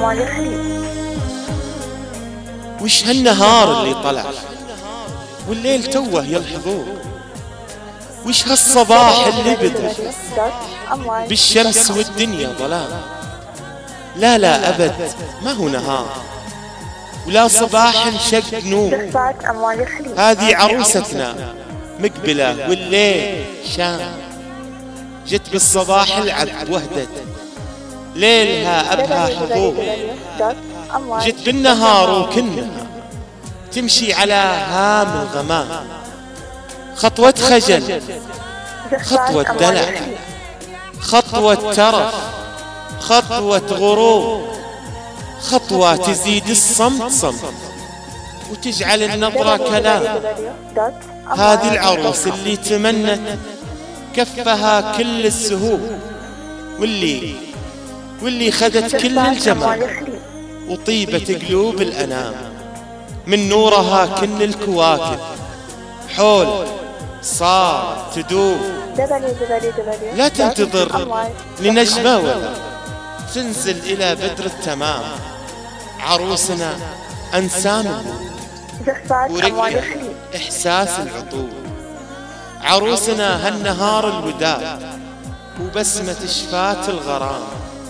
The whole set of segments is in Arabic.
أموال يخلي. وش هالنهار اللي طلع والليل توه يلحظوه؟ وش هالصباح اللي بدأ بالشمس والدنيا ظلام؟ لا لا أبد ما هو نهار ولا صباح انشق نور. هذه عروستنا مقبلة والليل شام، جت بالصباح العذب وهدت ليلها أبها حضور. جت بالنهار وكنها تمشي على هام الغمام، خطوة خجل خطوة دلع خطوة ترف خطوة غروب، خطوة تزيد الصمت صمت وتجعل النظرة كلام. هذه العروس اللي تمنت كفها كل السهول، واللي خذت كل الجمال وطيبة قلوب الأنام. من نورها كل الكواكب حول صار تدوب. لا تنتظر لنجمة ولا تنزل إلى بدر التمام. عروسنا أنسام ورقة إحساس العطور. عروسنا هالنهار الوداع وبسمة شفات الغرام.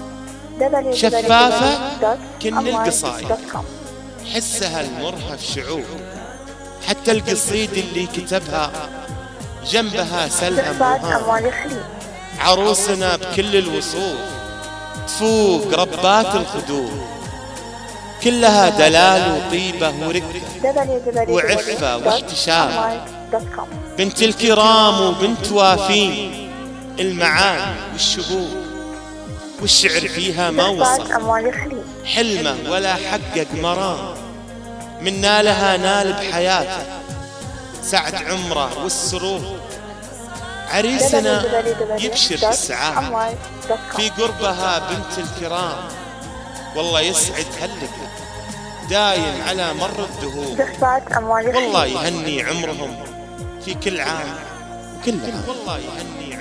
شفافة كن القصايد حسها المرهف شعور، حتى القصيد اللي كتبها جنبها سلها موهام. عروسنا بكل الوصوف تفوق ربات الخدور، كلها دلال وطيبة ورقة وعفة واحتشام. بنت الكرام وبنت وافين المعاني والشهور، والشعر فيها ما وصل حلمه ولا حقق مرام. من نالها نال بحياته سعد عمره والسرور. عريسنا يبشر بالسعادة في قربها بنت الكرام، والله يسعد هاللقا دايم على مر الدهور. والله يهني عمرهم في كل عام وكل عام. والله يهني